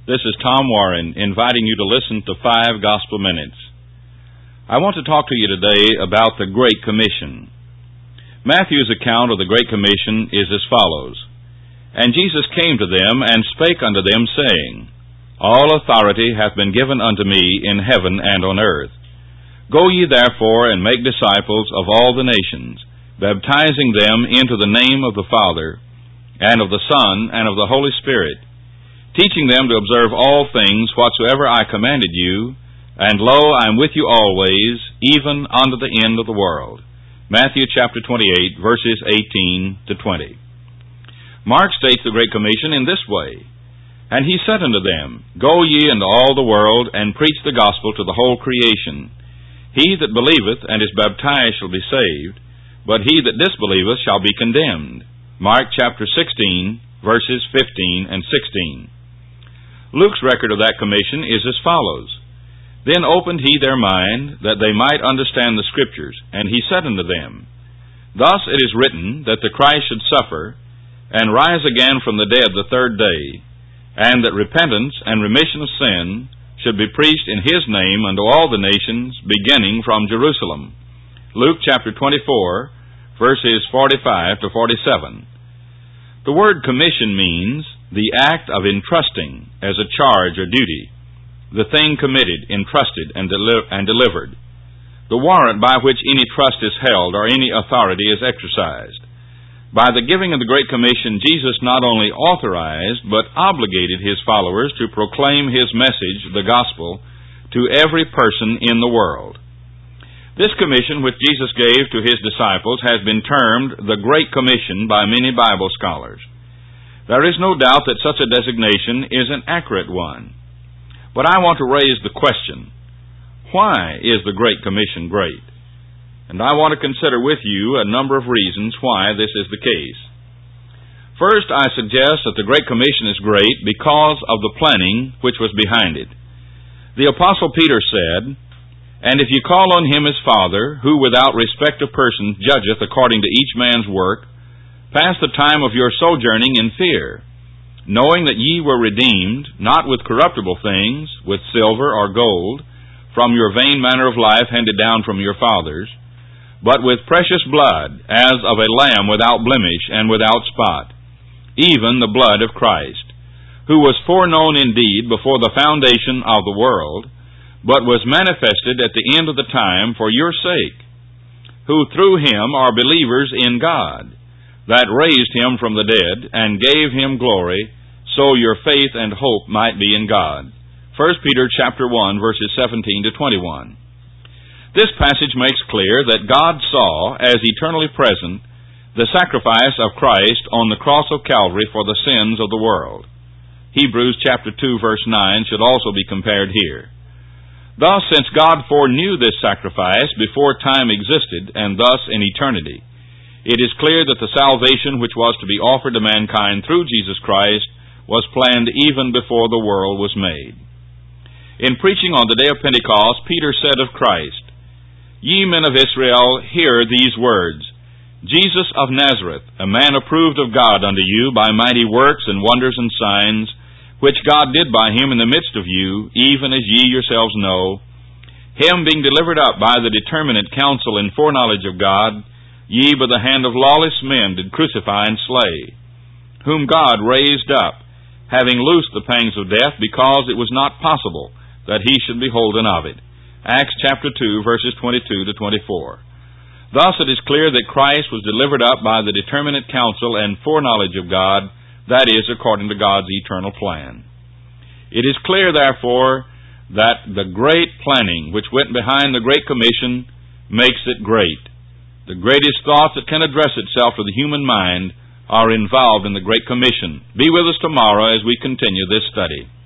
This is Tom Warren inviting you to listen to 5 Gospel Minutes. I want to talk to you today about the Great Commission. Matthew's account of the Great Commission is as follows. And Jesus came to them and spake unto them, saying, All authority hath been given unto me in heaven and on earth. Go ye therefore and make disciples of all the nations, baptizing them into the name of the Father, and of the Son, and of the Holy Spirit, teaching them to observe all things whatsoever I commanded you, and lo, I am with you always, even unto the end of the world. Matthew chapter 28, verses 18 to 20. Mark states the Great Commission in this way, And he said unto them, Go ye into all the world, and preach the gospel to the whole creation. He that believeth and is baptized shall be saved, but he that disbelieveth shall be condemned. Mark chapter 16, verses 15 and 16. Luke's record of that commission is as follows. Then opened he their mind, that they might understand the Scriptures, and he said unto them, Thus it is written, that the Christ should suffer, and rise again from the dead the third day, and that repentance and remission of sin should be preached in his name unto all the nations, beginning from Jerusalem. Luke chapter 24, verses 45 to 47. The word commission means the act of entrusting as a charge or duty, the thing committed, entrusted, and delivered, the warrant by which any trust is held or any authority is exercised. By the giving of the Great Commission, Jesus not only authorized, but obligated his followers to proclaim his message, the gospel, to every person in the world. This commission which Jesus gave to his disciples has been termed the Great Commission by many Bible scholars. There is no doubt that such a designation is an accurate one. But I want to raise the question, why is the Great Commission great? And I want to consider with you a number of reasons why this is the case. First, I suggest that the Great Commission is great because of the planning which was behind it. The Apostle Peter said, And if ye call on him as Father, who without respect of persons judgeth according to each man's work, pass the time of your sojourning in fear, knowing that ye were redeemed, not with corruptible things, with silver or gold, from your vain manner of life handed down from your fathers, but with precious blood, as of a lamb without blemish and without spot, even the blood of Christ, who was foreknown indeed before the foundation of the world, but was manifested at the end of the time for your sake, who through him are believers in God, that raised him from the dead, and gave him glory, so your faith and hope might be in God. 1 Peter chapter 1, verses 17 to 21. This passage makes clear that God saw, as eternally present, the sacrifice of Christ on the cross of Calvary for the sins of the world. Hebrews chapter 2, verse 9 should also be compared here. Thus, since God foreknew this sacrifice before time existed, and thus in eternity, it is clear that the salvation which was to be offered to mankind through Jesus Christ was planned even before the world was made. In preaching on the day of Pentecost, Peter said of Christ, Ye men of Israel, hear these words, Jesus of Nazareth, a man approved of God unto you by mighty works and wonders and signs, which God did by him in the midst of you, even as ye yourselves know, him being delivered up by the determinate counsel and foreknowledge of God, ye by the hand of lawless men did crucify and slay, whom God raised up, having loosed the pangs of death, because it was not possible that he should be holden of it. Acts chapter 2, verses 22 to 24. Thus it is clear that Christ was delivered up by the determinate counsel and foreknowledge of God, that is, according to God's eternal plan. It is clear, therefore, that the great planning which went behind the Great Commission makes it great. The greatest thoughts that can address itself to the human mind are involved in the Great Commission. Be with us tomorrow as we continue this study.